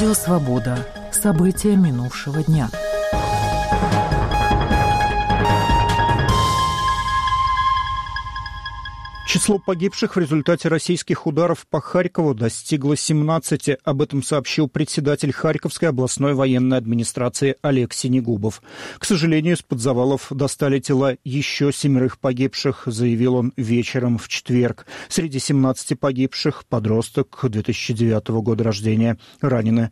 Радио «Свобода». События минувшего дня. Число погибших в результате российских ударов по Харькову достигло 17. Об этом сообщил председатель Харьковской областной военной администрации Олег Синегубов. К сожалению, из-под завалов достали тела еще 7 погибших, заявил он вечером в четверг. Среди 17 погибших подросток 2009 года рождения. Ранены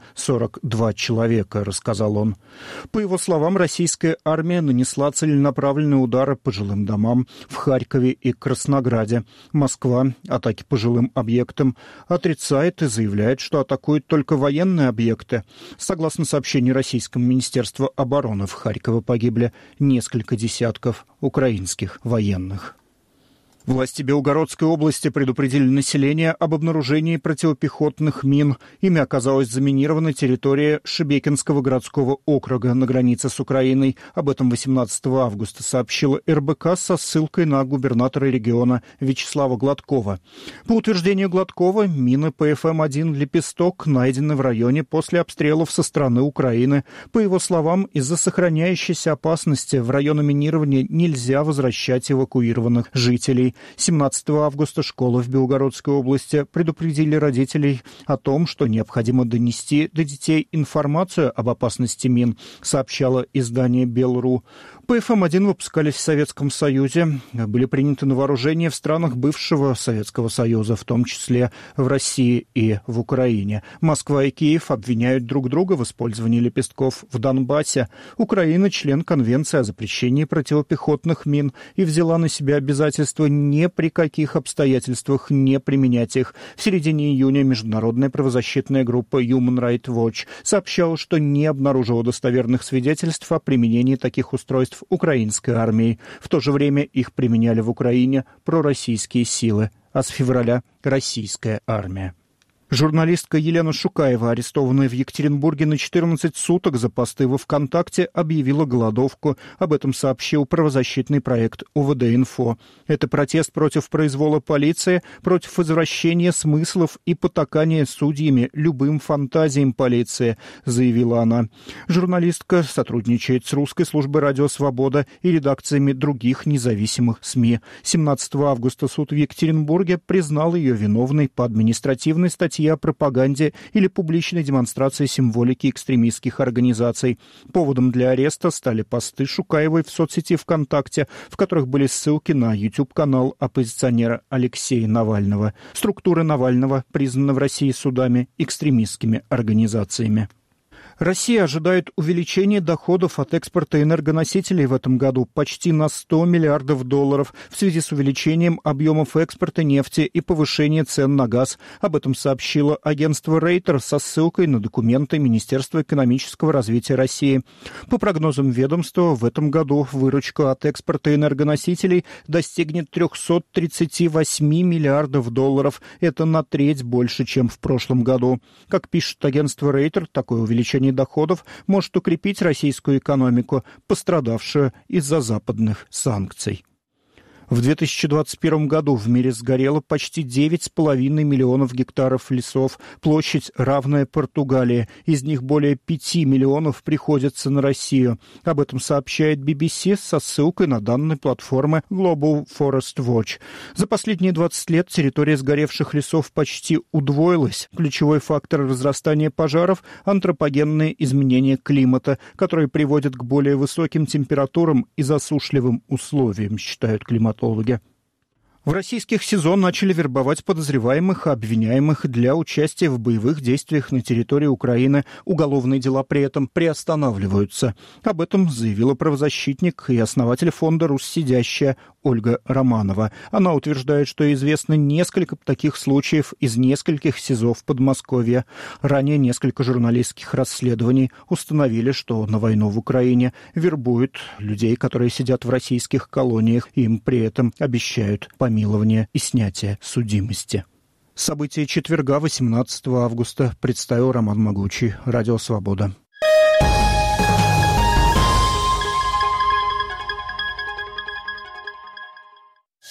42 человека, рассказал он. По его словам, российская армия нанесла целенаправленные удары по жилым домам в Харькове и Краснограде. Москва атаки по жилым объектам отрицает и заявляет, что атакует только военные объекты. Согласно сообщению Российского Министерства обороны, в Харькове погибли несколько десятков украинских военных. Власти Белгородской области предупредили население об обнаружении противопехотных мин. Ими оказалась заминирована территория Шебекинского городского округа на границе с Украиной. Об этом 18 августа сообщила РБК со ссылкой на губернатора региона Вячеслава Гладкова. По утверждению Гладкова, мины ПФМ-1 «Лепесток» найдены в районе после обстрелов со стороны Украины. По его словам, из-за сохраняющейся опасности в районы минирования нельзя возвращать эвакуированных жителей. 17 августа школы в Белгородской области предупредили родителей о том, что необходимо донести до детей информацию об опасности мин, сообщало издание «Белру». ПФМ-1 выпускались в Советском Союзе, были приняты на вооружение в странах бывшего Советского Союза, в том числе в России и в Украине. Москва и Киев обвиняют друг друга в использовании лепестков в Донбассе. Украина – член Конвенции о запрещении противопехотных мин и взяла на себя обязательство ни при каких обстоятельствах не применять их. В середине июня международная правозащитная группа Human Rights Watch сообщала, что не обнаружила достоверных свидетельств о применении таких устройств украинской армией. В то же время их применяли в Украине пророссийские силы, а с февраля российская армия. Журналистка Елена Шукаева, арестованная в Екатеринбурге на 14 суток за посты во ВКонтакте, объявила голодовку. Об этом сообщил правозащитный проект УВД-Инфо. Это протест против произвола полиции, против извращения смыслов и потакания судьями любым фантазиям полиции, заявила она. Журналистка сотрудничает с русской службой «Радио Свобода» и редакциями других независимых СМИ. 17 августа суд в Екатеринбурге признал ее виновной по административной статье о пропаганде или публичной демонстрации символики экстремистских организаций. Поводом для ареста стали посты Шукаевой в соцсети ВКонтакте, в которых были ссылки на YouTube-канал оппозиционера Алексея Навального. Структуры Навального признаны в России судами экстремистскими организациями. Россия ожидает увеличения доходов от экспорта энергоносителей в этом году почти на $100 миллиардов в связи с увеличением объемов экспорта нефти и повышением цен на газ. Об этом сообщило агентство Рейтер со ссылкой на документы Министерства экономического развития России. По прогнозам ведомства, в этом году выручка от экспорта энергоносителей достигнет $338 миллиардов. Это на треть больше, чем в прошлом году. Как пишет агентство Рейтер, такое увеличение доходов может укрепить российскую экономику, пострадавшую из-за западных санкций. В 2021 году в мире сгорело почти 9,5 миллионов гектаров лесов, площадь равная Португалии. Из них более 5 миллионов приходится на Россию. Об этом сообщает BBC со ссылкой на данные платформы Global Forest Watch. За последние 20 лет территория сгоревших лесов почти удвоилась. Ключевой фактор разрастания пожаров – антропогенные изменения климата, которые приводят к более высоким температурам и засушливым условиям, считают климатологи. В российских СИЗО начали вербовать подозреваемых и обвиняемых для участия в боевых действиях на территории Украины. Уголовные дела при этом приостанавливаются. Об этом заявила правозащитник и основатель фонда «Руссидящая» Ольга Романова. Она утверждает, что известно несколько таких случаев из нескольких СИЗО в Подмосковье. Ранее несколько журналистских расследований установили, что на войну в Украине вербуют людей, которые сидят в российских колониях. Им при этом обещают помилование и снятие судимости. События четверга, 18 августа, представил Роман Могучий, Радио Свобода.